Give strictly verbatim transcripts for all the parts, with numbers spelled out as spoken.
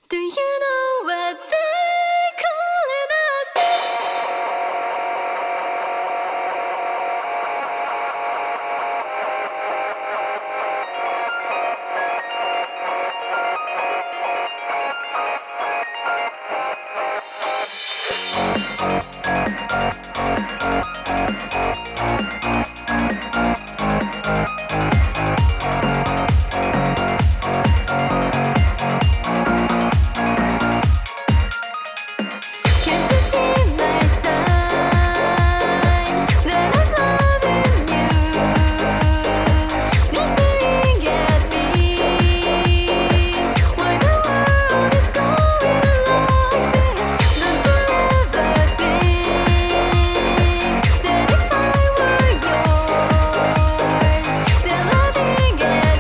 Do you know what they're calling us? Can't you see my sign that I'm loving you? You're staring at me. Why the world is going like this? Don't you ever think that if I were yours, that loving at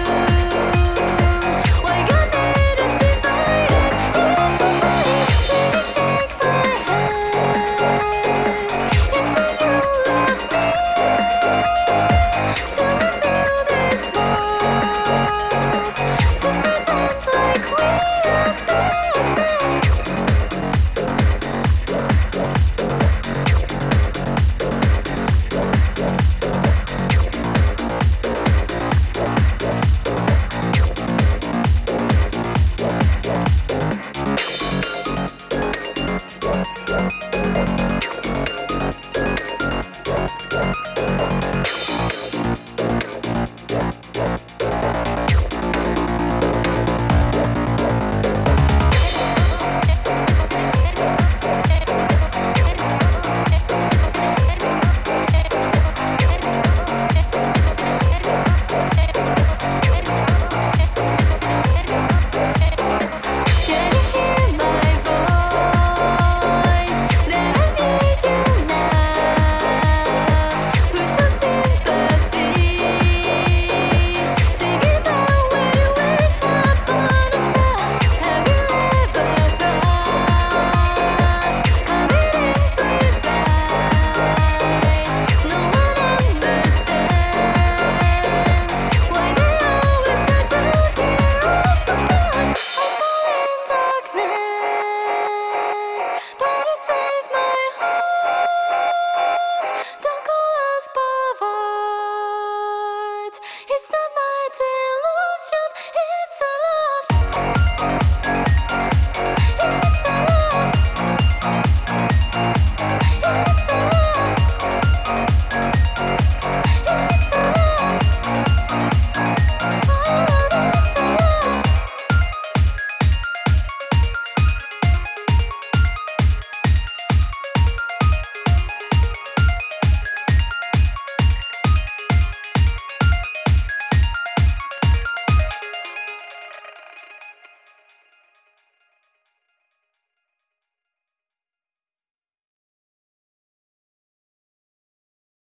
you? Why God made us divided into ways? Please take my hand if you love me. To live through this world, so pretend like we are best friends.